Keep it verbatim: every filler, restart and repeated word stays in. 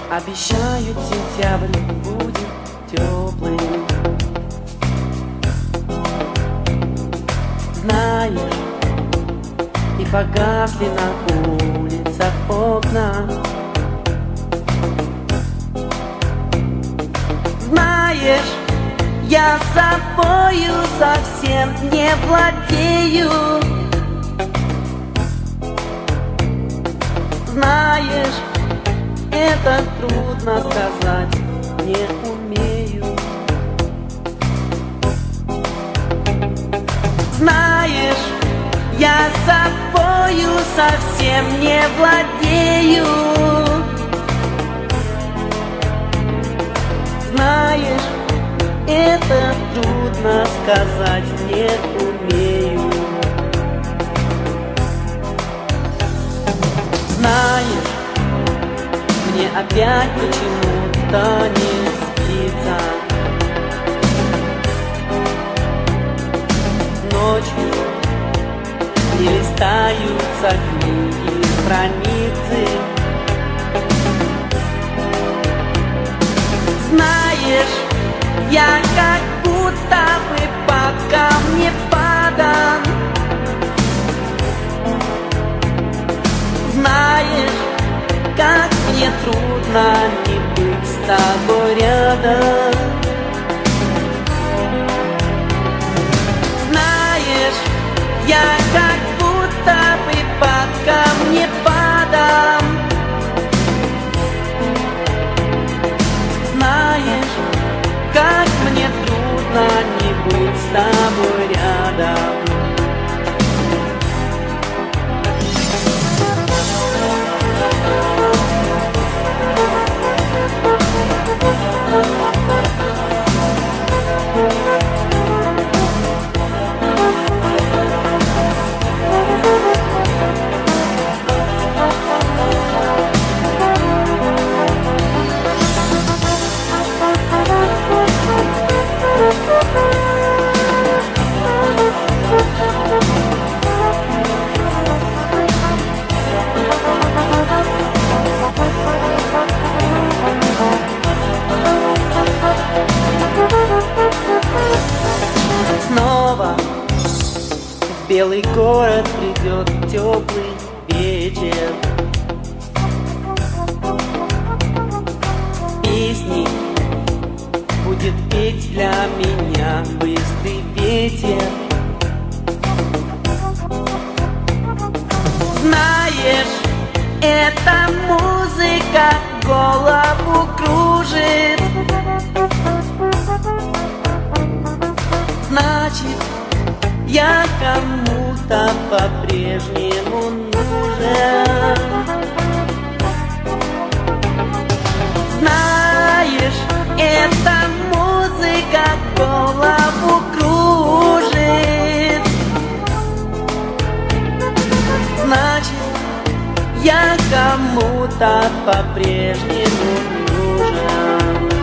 Обещают, сентябрь будет теплым. Знаешь, и погасли на улицах окна. Знаешь, я собою совсем не владею. Знаешь, это трудно сказать, не умею. Знаешь, я собою совсем не владею. Знаешь, это трудно сказать, не умею. Знаешь, мне опять почему-то не спится. Ночью не листаются книги, страницы. Знаешь, я как будто бы по камнепадам. Знаешь, как мне трудно не быть с тобой рядом. Знаешь, я как будто бы по камнепадам. Знаешь, как мне трудно не быть с тобой рядом. Снова в белый город придет теплый вечер. Песни будет петь для меня быстрый ветер. Знаешь, эта музыка голову кружит. Значит, я кому-то по-прежнему нужен. Знаешь, эта музыка голову кружит. Значит, я кому-то по-прежнему нужен.